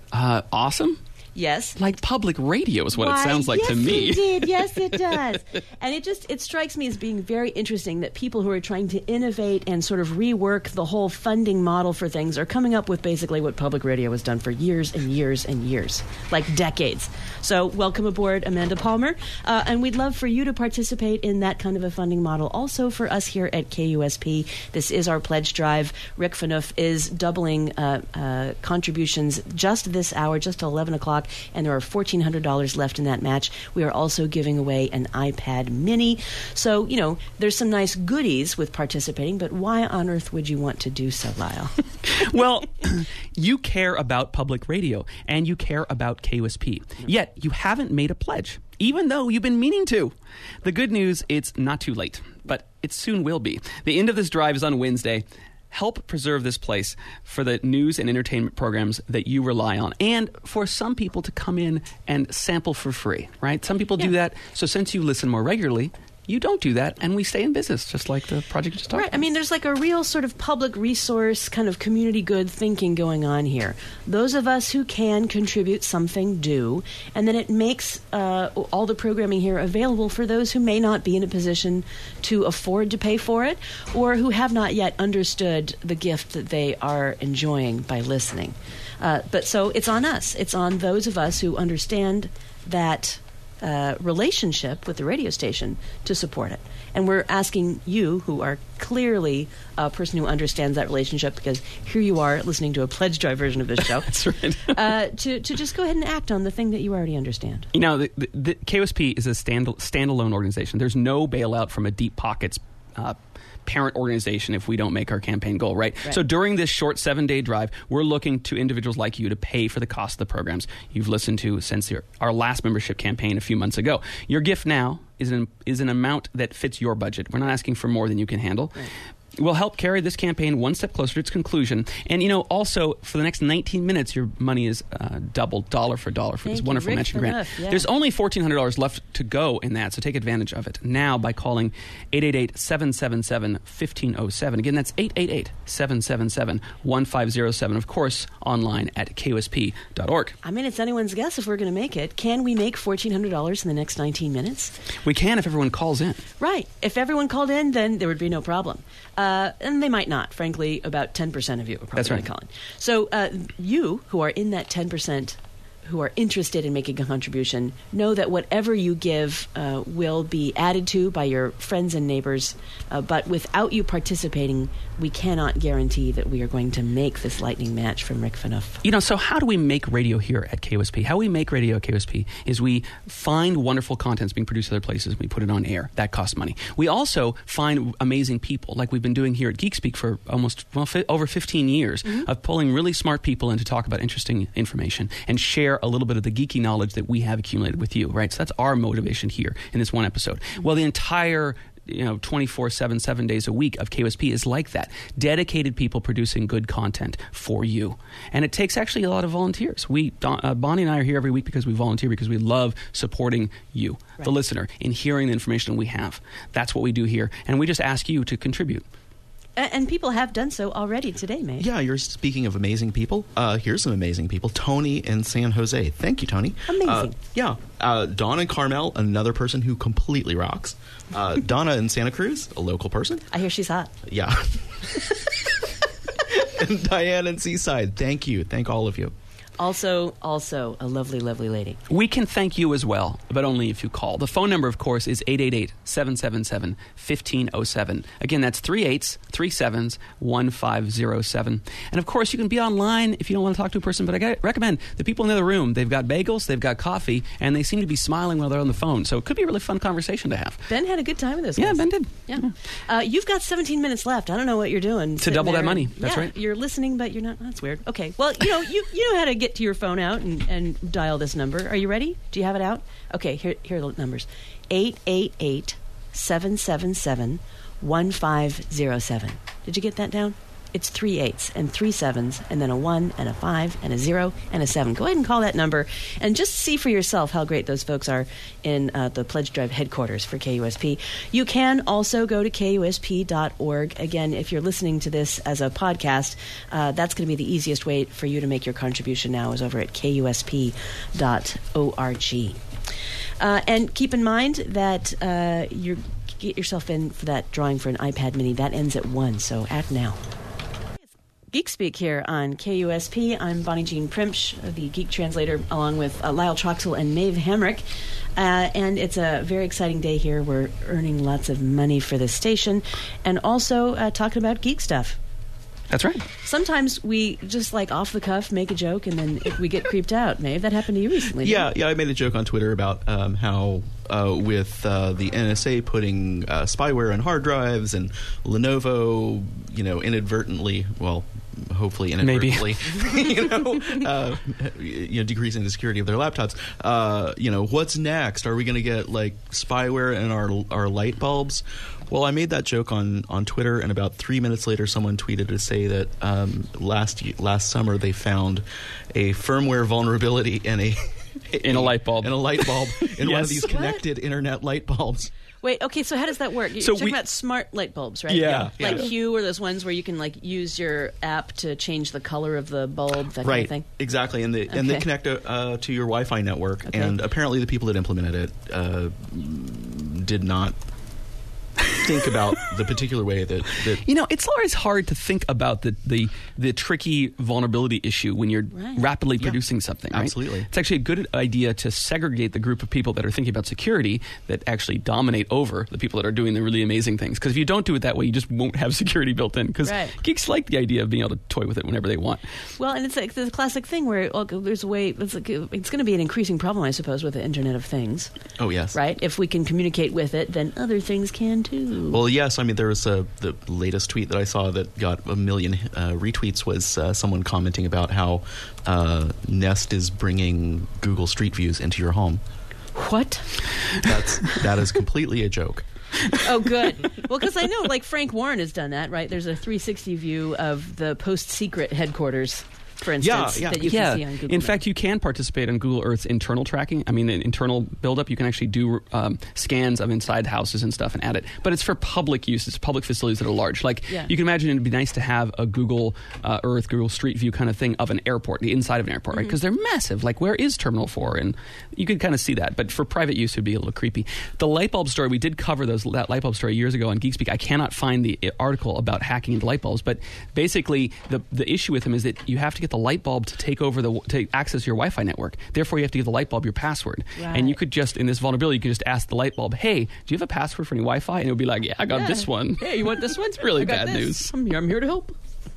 Awesome?
Yes.
Like public radio is what
Why,
it sounds like
yes,
to me.
Indeed. Yes, it does. And it strikes me as being very interesting that people who are trying to innovate and sort of rework the whole funding model for things are coming up with basically what public radio has done for years and years and years, like decades. So welcome aboard, Amanda Palmer. And we'd love for you to participate in that kind of a funding model. Also for us here at KUSP, this is our pledge drive. Rick Phaneuf is doubling contributions just this hour, just 11 o'clock. And there are $1,400 left in that match. We are also giving away an iPad mini. So, there's some nice goodies with participating, but why on earth would you want to do so, Lyle?
Well, you care about public radio and you care about KUSP, yet you haven't made a pledge, even though you've been meaning to. The good news, it's not too late, but it soon will be. The end of this drive is on Wednesday. Help preserve this place for the news and entertainment programs that you rely on, and for some people to come in and sample for free, right? Some people do that. So since you listen more regularly, you don't do that, and we stay in business, just like the project you just talked about.
Right. I mean, there's like a real sort of public resource kind of community good thinking going on here. Those of us who can contribute something do, and then it makes all the programming here available for those who may not be in a position to afford to pay for it, or who have not yet understood the gift that they are enjoying by listening. But so it's on us. It's on those of us who understand that relationship with the radio station to support it. And we're asking you, who are clearly a person who understands that relationship, because here you are listening to a pledge drive version of this show.
That's right.
to just go ahead and act on the thing that you already understand.
The KUSP is a standalone organization. There's no bailout from a deep pockets parent organization if we don't make our campaign goal, right? So during this short 7-day drive, we're looking to individuals like you to pay for the cost of the programs you've listened to since our last membership campaign a few months ago. Your gift now is an amount that fits your budget. We're not asking for more than you can handle. Right. We'll help carry this campaign one step closer to its conclusion. And, also, for the next 19 minutes, your money is doubled dollar for dollar for this wonderful mention grant.
Yeah.
There's only $1,400 left to go in that, so take advantage of it now by calling 888-777-1507. Again, that's 888-777-1507. Of course, online at KUSP.org.
I mean, it's anyone's guess if we're going to make it. Can we make $1,400 in the next 19 minutes?
We can if everyone calls in.
Right. If everyone called in, then there would be no problem. And they might not. Frankly, about 10% of you are probably going to call in. So you, who are in that 10%, who are interested in making a contribution, know that whatever you give will be added to by your friends and neighbors. But without you participating, we cannot guarantee that we are going to make this lightning match from Rick Phaneuf.
So how do we make radio here at KUSP? How we make radio at KUSP is we find wonderful contents being produced other places. We put it on air. That costs money. We also find amazing people, like we've been doing here at GeekSpeak for over 15 years, of pulling really smart people in to talk about interesting information and share a little bit of the geeky knowledge that we have accumulated with you, right? So that's our motivation here in this one episode. Well, the entire 24/7, 7 days a week of KUSP is like that. Dedicated people producing good content for you. And it takes actually a lot of volunteers. Bonnie and I are here every week because we volunteer, because we love supporting you, the listener, in hearing the information we have. That's what we do here. And we just ask you to contribute.
And people have done so already today, May.
Yeah, you're speaking of amazing people. Here's some amazing people. Tony in San Jose. Thank you, Tony.
Amazing.
Dawn and Carmel, another person who completely rocks. Donna in Santa Cruz, a local person.
I hear she's hot.
Yeah. And Diane in Seaside. Thank you. Thank all of you.
Also a lovely, lovely lady.
We can thank you as well, but only if you call. The phone number, of course, is 888-777-1507. Again, that's 3-8s-3-7s-1507. And, of course, you can be online if you don't want to talk to a person, but I recommend the people in the other room. They've got bagels, they've got coffee, and they seem to be smiling while they're on the phone. So it could be a really fun conversation to have.
Ben had a good time with this.
Yeah, Ben did.
Yeah. You've got 17 minutes left. I don't know what you're doing.
To double that money. That's right.
You're listening, but you're not. That's weird. Okay. Well, you know how to get to your phone out and dial this number. Are you ready? Do you have it out? Okay, here are the numbers. 888-777-1507. Did you get that down? It's 3 8s and 3 7s, and then a 1 and a 5 and a 0 and a 7. Go ahead and call that number and just see for yourself how great those folks are in the Pledge Drive headquarters for KUSP. You can also go to KUSP.org. Again, if you're listening to this as a podcast, that's going to be the easiest way for you to make your contribution now is over at KUSP.org. And keep in mind that you get yourself in for that drawing for an iPad mini. That ends at 1, so act now. Geek Speak here on KUSP. I'm Bonnie Jean Primch, the Geek Translator, along with Lyle Troxel and Maeve Hamrick. And it's a very exciting day here. We're earning lots of money for the station and also talking about geek stuff.
That's right.
Sometimes we just like off the cuff make a joke and then we get creeped out. Maeve, that happened to you recently.
Yeah, I made a joke on Twitter about how with the NSA putting spyware on hard drives and Lenovo, inadvertently, well, hopefully inadvertently, decreasing the security of their laptops. What's next? Are we going to get like spyware in our light bulbs? Well, I made that joke on Twitter, and about 3 minutes later, someone tweeted to say that last summer they found a firmware vulnerability in a light bulb in one of these connected internet light bulbs.
Wait, okay, so how does that work? You're talking about smart light bulbs, right?
Yeah.
Like Hue or those ones where you can use your app to change the color of the bulb, that kind of thing?
Exactly, and they connect to your Wi-Fi network, and apparently the people that implemented it did not think about the particular way that
it's always hard to think about the tricky vulnerability issue when you're rapidly producing something. Right?
Absolutely.
It's actually a good idea to segregate the group of people that are thinking about security that actually dominate over the people that are doing the really amazing things. Because if you don't do it that way, you just won't have security built in. Because geeks like the idea of being able to toy with it whenever they want.
Well, and it's like the classic thing where there's a way, it's going to be an increasing problem, I suppose, with the Internet of Things.
Oh, yes.
Right? If we can communicate with it, then other things can too.
Well, yes. I mean, there was the latest tweet that I saw that got 1 million retweets was someone commenting about how Nest is bringing Google Street Views into your home.
What?
That is completely a joke.
Oh, good. Well, because I know, Frank Warren has done that, right? There's a 360 view of the Post-Secret headquarters, for instance, that you can see on Google.
In fact, you can participate on Google Earth's internal tracking. I mean, the internal buildup. You can actually do scans of inside houses and stuff and add it. But it's for public use. It's public facilities that are large. You can imagine it'd be nice to have a Google Earth, Google Street View kind of thing of an airport, the inside of an airport, right? Because they're massive. Where is Terminal 4? And you can kind of see that. But for private use, it would be a little creepy. The light bulb story, we did cover that light bulb story years ago on GeekSpeak. I cannot find the article about hacking into light bulbs. But basically, the issue with them is that you have to get the light bulb to access your Wi-Fi network. Therefore, you have to give the light bulb your password. Right. And you could just, in this vulnerability, you could just ask the light bulb, hey, do you have a password for any Wi-Fi? And it would be like, yeah, I got this one.
Hey, you want this one?
It's really bad news.
I'm here to help.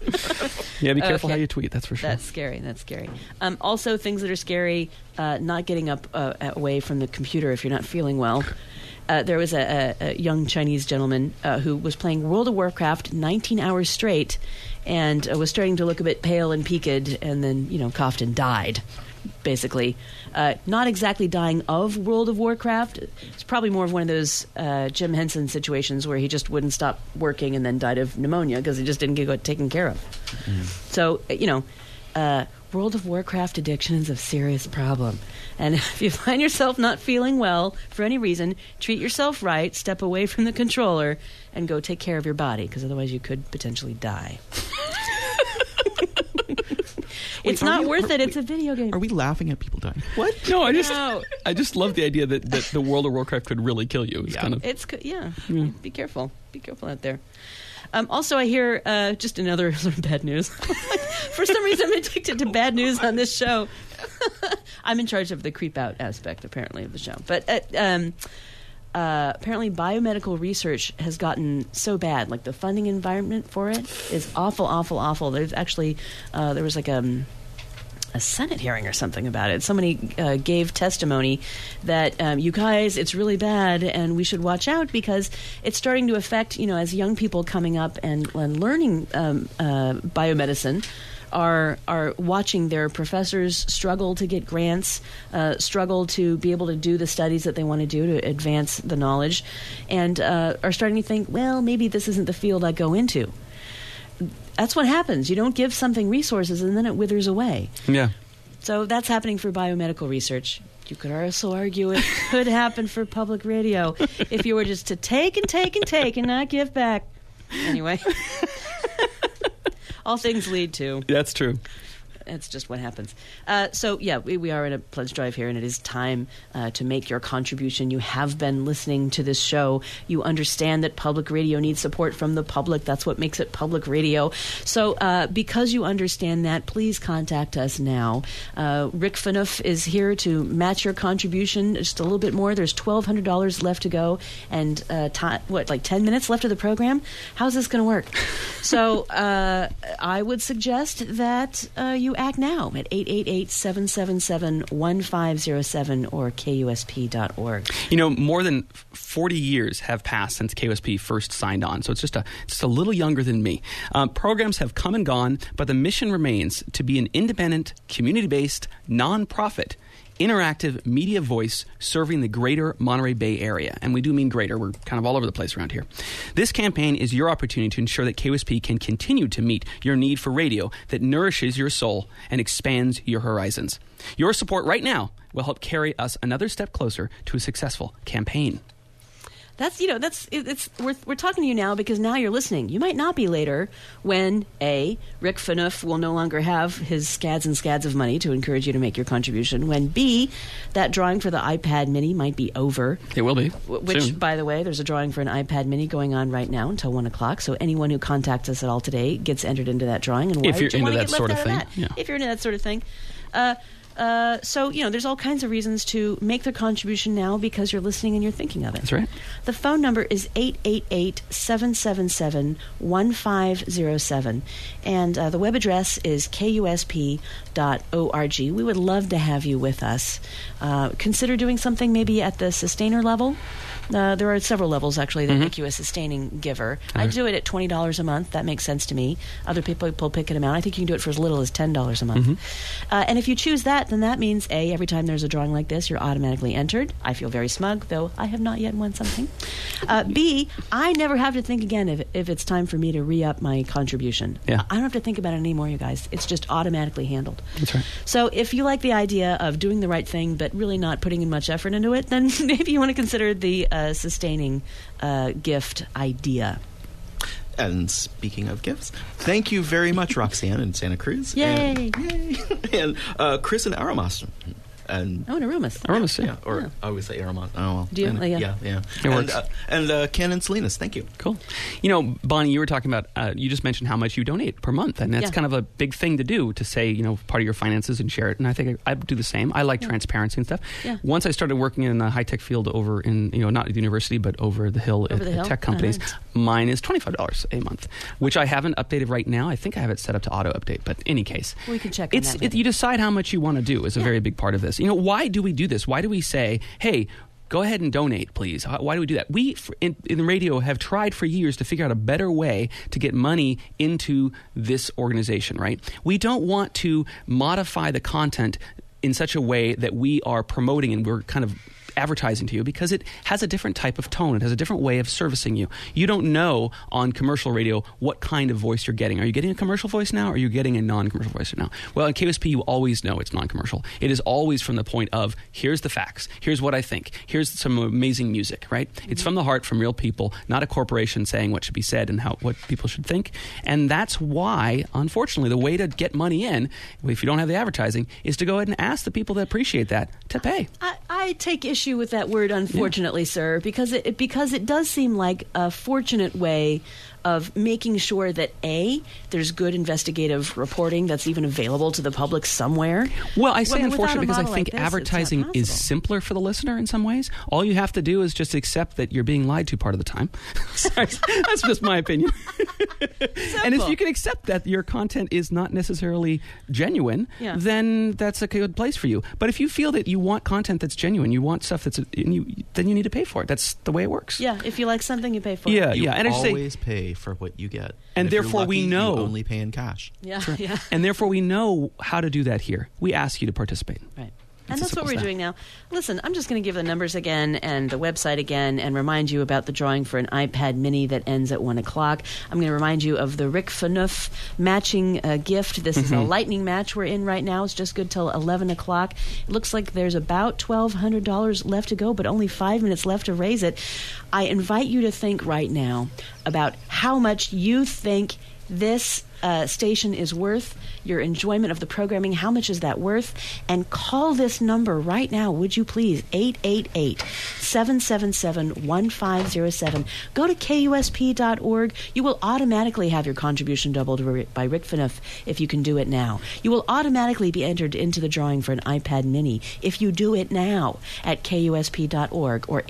Yeah, be careful how you tweet, that's for sure.
That's scary. Also, things that are scary, not getting up away from the computer if you're not feeling well. There was a young Chinese gentleman who was playing World of Warcraft 19 hours straight and was starting to look a bit pale and peaked and then, coughed and died, basically. Not exactly dying of World of Warcraft. It's probably more of one of those Jim Henson situations where he just wouldn't stop working and then died of pneumonia because he just didn't get taken care of. So, World of Warcraft addiction is a serious problem. And if you find yourself not feeling well for any reason, treat yourself right, step away from the controller, and go take care of your body, because otherwise you could potentially die. It's not worth it. It's a video game.
Are we laughing at people dying?
What? No, I just love the idea that the World of Warcraft could really kill you.
Be careful. Be careful out there. Also, I hear just another sort of bad news. For some reason, I'm addicted to bad news on this show. I'm in charge of the creep out aspect, apparently, of the show. But apparently, biomedical research has gotten so bad. The funding environment for it is awful, awful, awful. There's actually there was a Senate hearing or something about it. Somebody gave testimony that, you guys, it's really bad and we should watch out because it's starting to affect, as young people coming up and learning biomedicine are watching their professors struggle to get grants, struggle to be able to do the studies that they want to do to advance the knowledge, and are starting to think, well, maybe this isn't the field I go into. that's what happens. You don't give something resources and then it withers away.
Yeah.
So that's happening for biomedical research. You could also argue it could happen for public radio if you were just to take and take and take and not give back. Anyway, all things lead to.
That's true.
It's just what happens. So, yeah, we are in a pledge drive here, and it is time to make your contribution. You have been listening to this show. You understand that public radio needs support from the public. That's what makes it public radio. So because you understand that, please contact us now. Rick Phaneuf is here to match your contribution just a little bit more. There's $1,200 left to go, and 10 minutes left of the program? How's this going to work? So I would suggest that you act now at 888-777-1507 or KUSP.org.
You know, more than 40 years have passed since KUSP first signed on, so it's just a little younger than me. Programs have come and gone, but the mission remains to be an independent, community-based, nonprofit interactive media voice serving the greater Monterey Bay area. And we do mean greater. We're kind of all over the place around here. This campaign is your opportunity to ensure that KUSP can continue to meet your need for radio that nourishes your soul and expands your horizons. Your support right now will help carry us another step closer to a successful campaign.
We're talking to you now because now you're listening. You might not be later when A, Rick Phaneuf will no longer have his scads and scads of money to encourage you to make your contribution. When B, that drawing for the iPad Mini might be over.
It will be.
Which,
soon.
By the way, there's a drawing for an iPad Mini going on right now until 1 o'clock. So anyone who contacts us at all today gets entered into that drawing. And why
if you're
would you
into
want to
that
get
sort of
left
thing,
out of that?
yeah.
If you're into that sort of thing. So, there's all kinds of reasons to make the contribution now because you're listening and you're thinking of it.
That's right.
The phone number is 888-777-1507. And the web address is KUSP.org. We would love to have you with us. Consider doing something maybe at the sustainer level. There are several levels, actually, that make you a sustaining giver. I do it at $20 a month. That makes sense to me. Other people pick an amount. I think you can do it for as little as $10 a month. And if you choose that, then that means, A, every time there's a drawing like this, you're automatically entered. I feel very smug, though I have not yet won something. B, I never have to think again if it's time for me to re-up my contribution.
Yeah.
I don't have to think about it anymore, you guys. It's just automatically handled.
That's right.
So if you like the idea of doing the right thing but really not putting in much effort into it, then maybe you want to consider the sustaining gift idea.
And speaking of gifts, thank you very much, Roxanne in Santa Cruz.
Yay!
And Chris in Aramas. And
in Aramas.
Aramas,
yeah. Or I always say Aramas. Oh, well.
Do you?
Yeah.
It works.
And Ken and Salinas, thank you.
Cool. You know, Bonnie, you were talking about, you just mentioned how much you donate per month, and that's kind of a big thing to do, to say, part of your finances and share it, and I think I do the same. I like transparency and stuff. Yeah. Once I started working in the high-tech field over in, not at the university, but over the hill at tech companies, mine is $25 a month, which I haven't updated right now. I think I have it set up to auto-update, but in any case.
We can check on that.
You decide how much you want to do is a very big part of this. Why do we do this? Why do we say, hey, go ahead and donate, please? Why do we do that? We, in the radio, have tried for years to figure out a better way to get money into this organization, right? We don't want to modify the content in such a way that we are promoting and we're kind of advertising to you, because it has a different type of tone. It has a different way of servicing you. You don't know on commercial radio what kind of voice you're getting. Are you getting a commercial voice now, or are you getting a non-commercial voice now? Well, in KUSP, you always know it's non-commercial. It is always from the point of, here's the facts, here's what I think, here's some amazing music, right? It's from the heart, from real people, not a corporation saying what should be said and what people should think. And that's why, unfortunately, the way to get money in, if you don't have the advertising, is to go ahead and ask the people that appreciate that to pay.
I take issue with that word, unfortunately, sir, because it does seem like a fortunate way of making sure that, A, there's good investigative reporting that's even available to the public somewhere.
Well, I say unfortunate because I think
like this,
advertising is simpler for the listener in some ways. All you have to do is just accept that you're being lied to part of the time. Sorry, that's just my opinion. And if you can accept that your content is not necessarily genuine, then that's a good place for you. But if you feel that you want content that's genuine, you want stuff then you need to pay for it. That's the way it works.
Yeah, if you like something, you pay for it.
You
And
always pay for what you get.
And
if
therefore
you're lucky,
we know
you only pay in cash.
Yeah.
And therefore we know how to do that here. We ask you to participate.
Right. And
It's as
that's what
simple
we're
as
doing now. Listen, I'm just going to give the numbers again and the website again and remind you about the drawing for an iPad mini that ends at 1 o'clock. I'm going to remind you of the Rick Fanuff matching gift. This is a lightning match we're in right now. It's just good till 11 o'clock. It looks like there's about $1,200 left to go, but only 5 minutes left to raise it. I invite you to think right now about how much you think this station is worth, your enjoyment of the programming, how much is that worth? And call this number right now, would you please? 888-777-1507. Go to KUSP.org. You will automatically have your contribution doubled by Rick Fanuff if you can do it now. You will automatically be entered into the drawing for an iPad mini if you do it now at KUSP.org or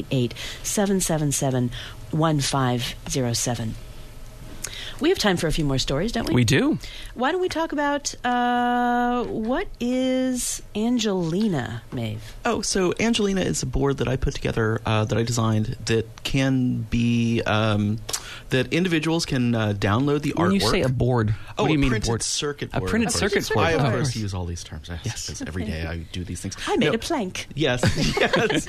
888-777-1507. We have time for a few more stories, don't we?
We do.
Why don't we talk about what is Angelina, Maeve?
Oh, so Angelina is a board that I put together, that I designed, that can be that individuals can download the artwork.
When you say a board, what do you mean
printed
board?
circuit
A
board.
printed
of course.
circuit board.
I, of
Oh,
course, use all these terms.
Yes.
Because every day I do these things.
I made a plank.
Yes. Yes.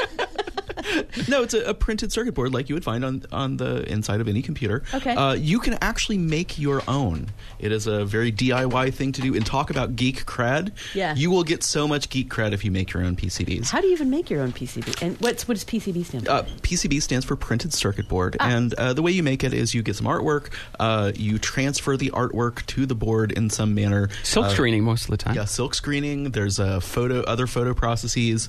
No, it's a printed circuit board like you would find on the inside of any computer.
Okay.
You can actually make your own. It is a very DIY thing to do. And talk about geek cred.
Yeah.
You will get so much geek cred if you make your own PCBs.
How do you even make your own PCB? And what does PCB stand for?
PCB stands for printed circuit board. And the way you make it is you get some artwork. You transfer the artwork to the board in some manner.
Silk screening most of the time.
Yeah, silk screening. There's other photo processes.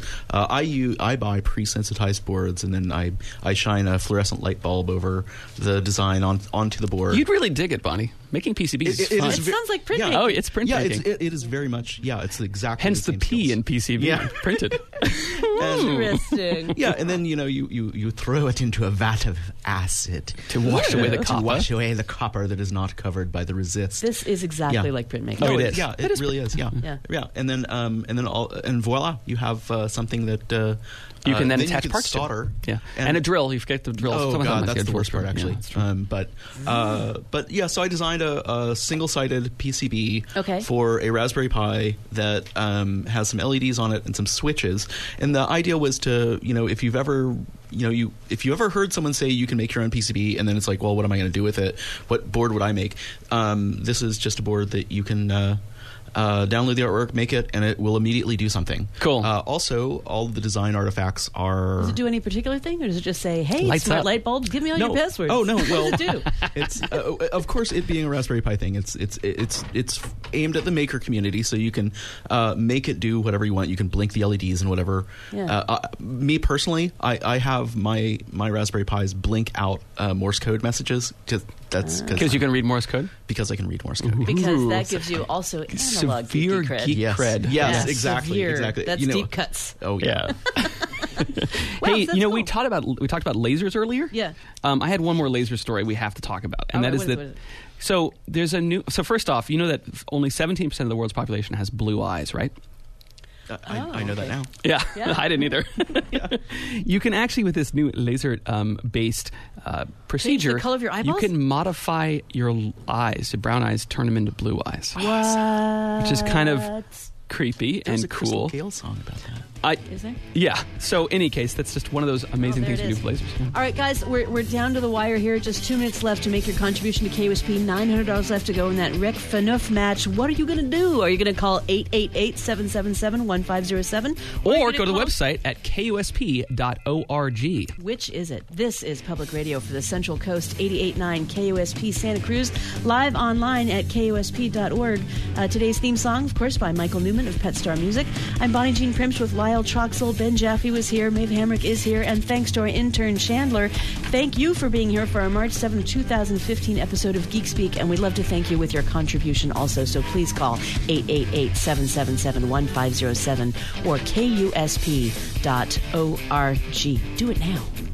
I buy pre-sensitized boards, and then I shine a fluorescent light bulb over the design onto the board.
You'd really dig it, Bonnie. Making PCBs is fun.
It sounds like printmaking.
Oh, it's printmaking.
Yeah, it is very much. Yeah, it's exactly.
Hence the
same
P
skills.
in PCB.
Yeah.
Printed.
Interesting.
Yeah, and then you throw it into a vat of acid
To wash away the
to
copper.
wash away the copper that is not covered by the resist.
This is exactly
Yeah.
like printmaking.
Oh, it is.
Yeah, it really is. Yeah,
Yeah.
And then voila, you have something that
You can then
you
attach
can
parts
solder.
to. Yeah, and a drill. You forget the drill.
Oh
Sometimes
god,
I
that's
get
the worst part
drill.
actually.
Yeah, that's true.
But yeah, so I designed a single-sided PCB
Okay.
for a Raspberry Pi that has some LEDs on it and some switches. And the idea was to, if you've ever heard someone say you can make your own PCB, and then it's like, well, what am I going to do with it? What board would I make? This is just a board that you can download the artwork, make it, and it will immediately do something.
Cool.
Also, all of the design artifacts are.
Does it do any particular thing, or does it just say, "Hey,
Lights
smart
up.
light bulbs, give me all your passwords"?
Oh no! Well,
What does it do?
It's of course, it being a Raspberry Pi thing, it's aimed at the maker community, so you can make it do whatever you want. You can blink the LEDs and whatever.
Yeah.
Me personally, I have my Raspberry Pis blink out Morse code messages.
Because you can read Morse code.
Because I can read Morse code.
Because that gives you also analog
Severe
geeky cred.
geek
Yes.
cred.
Yes,
Yeah,
exactly.
severe.
Exactly.
That's deep cuts.
Oh yeah.
Wow,
Hey,
that's
we
cool.
talked about lasers earlier.
Yeah.
I had one more laser story we have to talk about, and
All
that
right,
is
what
that.
is it?
So there's a new. So first off, you know that only 17% of the world's population has blue eyes, right?
I know that now.
Yeah,
Yeah.
I didn't either. You can actually, with this new laser-based procedure,
color of your eyeballs?
you can modify your eyes, your brown eyes, turn them into blue eyes,
What?
which is kind of creepy
There's
and
a Crystal
cool.
Gale song about that.
Is there?
Yeah. So, any case, that's just one of those amazing
there
things
it
we do
is.
with lasers.
All right, guys, we're down to the wire here. Just 2 minutes left to make your contribution to KUSP. $900 left to go in that Rick Fanuff match. What are you going to do? Are you going to call 888-777-1507?
Or go to the website at KUSP.org.
Which is it? This is Public Radio for the Central Coast, 88.9 KUSP Santa Cruz, live online at KUSP.org. Today's theme song, of course, by Michael Newman of Pet Star Music. I'm Bonnie Jean Primsch with Lyle Troxel. Ben Jaffe was here. Maeve Hamrick is here. And thanks to our intern, Chandler. Thank you for being here for our March 7th, 2015 episode of Geek Speak. And we'd love to thank you with your contribution also. So please call 888-777-1507 or KUSP.org. Do it now.